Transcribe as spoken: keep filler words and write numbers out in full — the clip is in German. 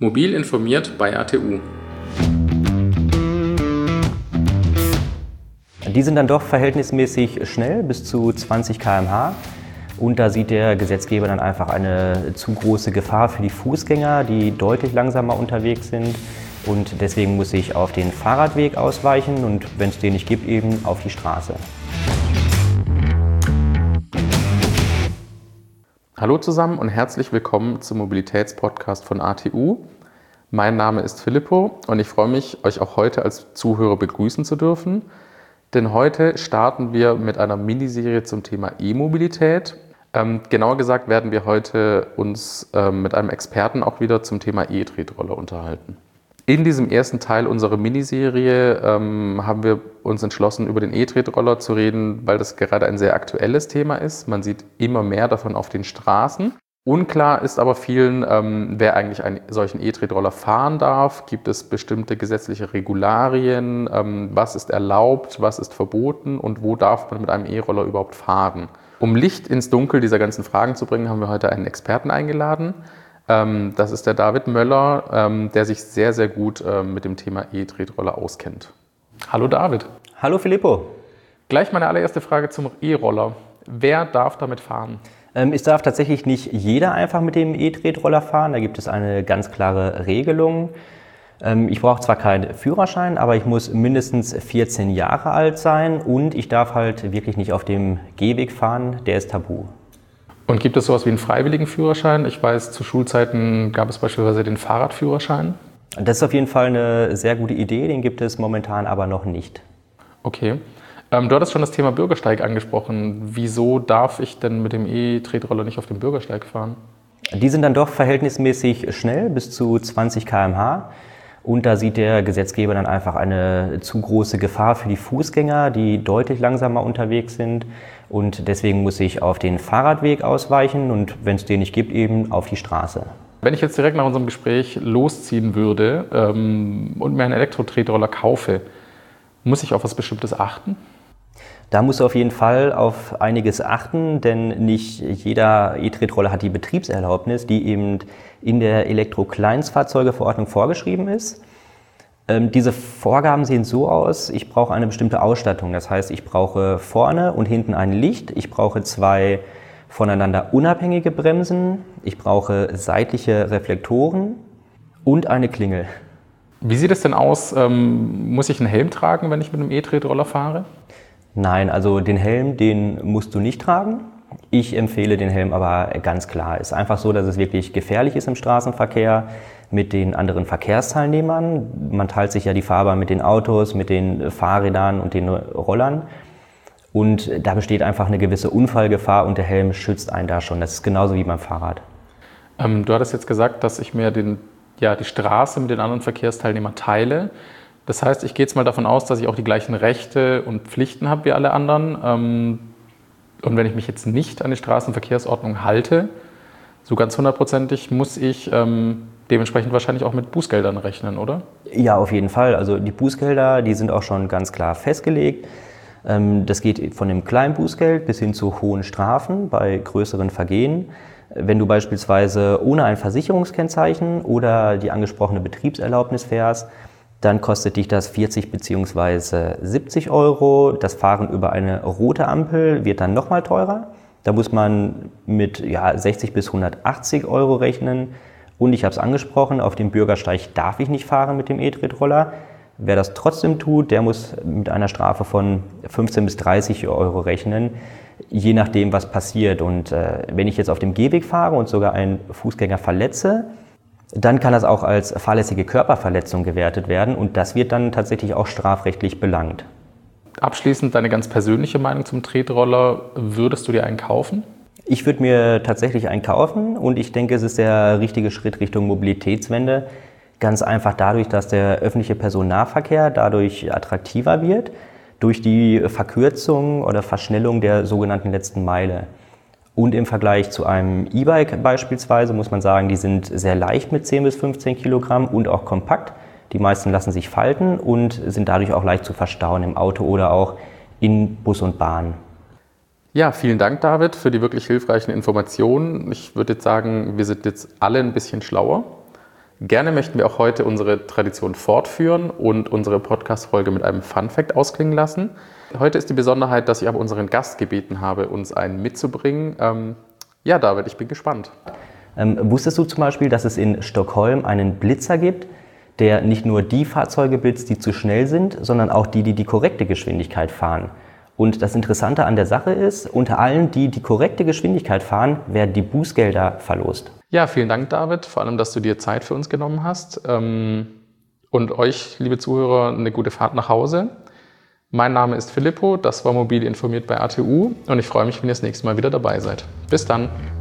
Mobil informiert bei A T U. Die sind dann doch verhältnismäßig schnell, bis zu zwanzig Kilometer pro Stunde. Und da sieht der Gesetzgeber dann einfach eine zu große Gefahr für die Fußgänger, die deutlich langsamer unterwegs sind. Und deswegen muss ich auf den Fahrradweg ausweichen und wenn es den nicht gibt, eben auf die Straße. Hallo zusammen und herzlich willkommen zum Mobilitätspodcast von A T U. Mein Name ist Filippo und ich freue mich, euch auch heute als Zuhörer begrüßen zu dürfen. Denn heute starten wir mit einer Miniserie zum Thema E-Mobilität. Ähm, genauer gesagt werden wir heute uns ähm, mit einem Experten auch wieder zum Thema E-Tretroller unterhalten. In diesem ersten Teil unserer Miniserie ähm, haben wir uns entschlossen, über den E-Tretroller zu reden, weil das gerade ein sehr aktuelles Thema ist. Man sieht immer mehr davon auf den Straßen. Unklar ist aber vielen, ähm, wer eigentlich einen solchen E-Tretroller fahren darf. Gibt es bestimmte gesetzliche Regularien? Ähm, was ist erlaubt, was ist verboten und wo darf man mit einem E-Roller überhaupt fahren? Um Licht ins Dunkel dieser ganzen Fragen zu bringen, haben wir heute einen Experten eingeladen. Ähm, das ist der David Möller, ähm, der sich sehr, sehr gut ähm, mit dem Thema E-Tretroller auskennt. Hallo David. Hallo Filippo. Gleich meine allererste Frage zum E-Roller. Wer darf damit fahren? Es darf tatsächlich nicht jeder einfach mit dem E-Tretroller fahren, da gibt es eine ganz klare Regelung. Ich brauche zwar keinen Führerschein, aber ich muss mindestens vierzehn Jahre alt sein und ich darf halt wirklich nicht auf dem Gehweg fahren, der ist tabu. Und gibt es sowas wie einen freiwilligen Führerschein? Ich weiß, zu Schulzeiten gab es beispielsweise den Fahrradführerschein. Das ist auf jeden Fall eine sehr gute Idee, den gibt es momentan aber noch nicht. Okay. Ähm, du hattest schon das Thema Bürgersteig angesprochen. Wieso darf ich denn mit dem E-Tretroller nicht auf dem Bürgersteig fahren? Die sind dann doch verhältnismäßig schnell, bis zu zwanzig Kilometer pro Stunde. Und da sieht der Gesetzgeber dann einfach eine zu große Gefahr für die Fußgänger, die deutlich langsamer unterwegs sind. Und deswegen muss ich auf den Fahrradweg ausweichen und wenn es den nicht gibt, eben auf die Straße. Wenn ich jetzt direkt nach unserem Gespräch losziehen würde ähm, und mir einen Elektro-Tretroller kaufe, muss ich auf was Bestimmtes achten? Da musst du auf jeden Fall auf einiges achten, denn nicht jeder E-Tretroller hat die Betriebserlaubnis, die eben in der Elektro-Kleinstfahrzeugeverordnung vorgeschrieben ist. Ähm, diese Vorgaben sehen so aus, ich brauche eine bestimmte Ausstattung. Das heißt, ich brauche vorne und hinten ein Licht, ich brauche zwei voneinander unabhängige Bremsen, ich brauche seitliche Reflektoren und eine Klingel. Wie sieht es denn aus? Ähm, muss ich einen Helm tragen, wenn ich mit einem E-Tretroller fahre? Nein, also den Helm, den musst du nicht tragen. Ich empfehle den Helm aber ganz klar. Es ist einfach so, dass es wirklich gefährlich ist im Straßenverkehr mit den anderen Verkehrsteilnehmern. Man teilt sich ja die Fahrbahn mit den Autos, mit den Fahrrädern und den Rollern. Und da besteht einfach eine gewisse Unfallgefahr und der Helm schützt einen da schon. Das ist genauso wie beim Fahrrad. Ähm, du hattest jetzt gesagt, dass ich mir den, ja, die Straße mit den anderen Verkehrsteilnehmern teile. Das heißt, ich gehe jetzt mal davon aus, dass ich auch die gleichen Rechte und Pflichten habe wie alle anderen. Und wenn ich mich jetzt nicht an die Straßenverkehrsordnung halte, so ganz hundertprozentig, muss ich dementsprechend wahrscheinlich auch mit Bußgeldern rechnen, oder? Ja, auf jeden Fall. Also die Bußgelder, die sind auch schon ganz klar festgelegt. Das geht von dem kleinen Bußgeld bis hin zu hohen Strafen bei größeren Vergehen. Wenn du beispielsweise ohne ein Versicherungskennzeichen oder die angesprochene Betriebserlaubnis fährst, dann kostet dich das vierzig bzw. siebzig Euro. Das Fahren über eine rote Ampel wird dann nochmal teurer. Da muss man mit ja, sechzig bis hundertachtzig Euro rechnen. Und ich habe es angesprochen, auf dem Bürgersteig darf ich nicht fahren mit dem E-Tretroller. Wer das trotzdem tut, der muss mit einer Strafe von fünfzehn bis dreißig Euro rechnen, je nachdem, was passiert. Und äh, wenn ich jetzt auf dem Gehweg fahre und sogar einen Fußgänger verletze, dann kann das auch als fahrlässige Körperverletzung gewertet werden und das wird dann tatsächlich auch strafrechtlich belangt. Abschließend deine ganz persönliche Meinung zum Tretroller. Würdest du dir einen kaufen? Ich würde mir tatsächlich einen kaufen und ich denke, es ist der richtige Schritt Richtung Mobilitätswende. Ganz einfach dadurch, dass der öffentliche Personennahverkehr dadurch attraktiver wird, durch die Verkürzung oder Verschnellung der sogenannten letzten Meile. Und im Vergleich zu einem E-Bike beispielsweise muss man sagen, die sind sehr leicht mit zehn bis fünfzehn Kilogramm und auch kompakt. Die meisten lassen sich falten und sind dadurch auch leicht zu verstauen im Auto oder auch in Bus und Bahn. Ja, vielen Dank, David, für die wirklich hilfreichen Informationen. Ich würde jetzt sagen, wir sind jetzt alle ein bisschen schlauer. Gerne möchten wir auch heute unsere Tradition fortführen und unsere Podcast-Folge mit einem Fun-Fact ausklingen lassen. Heute ist die Besonderheit, dass ich aber unseren Gast gebeten habe, uns einen mitzubringen. Ähm, ja, David, ich bin gespannt. Ähm, wusstest du zum Beispiel, dass es in Stockholm einen Blitzer gibt, der nicht nur die Fahrzeuge blitzt, die zu schnell sind, sondern auch die, die die korrekte Geschwindigkeit fahren? Und das Interessante an der Sache ist, unter allen, die die korrekte Geschwindigkeit fahren, werden die Bußgelder verlost. Ja, vielen Dank, David, vor allem, dass du dir Zeit für uns genommen hast. Und euch, liebe Zuhörer, eine gute Fahrt nach Hause. Mein Name ist Filippo, das war Mobil informiert bei A T U und ich freue mich, wenn ihr das nächste Mal wieder dabei seid. Bis dann!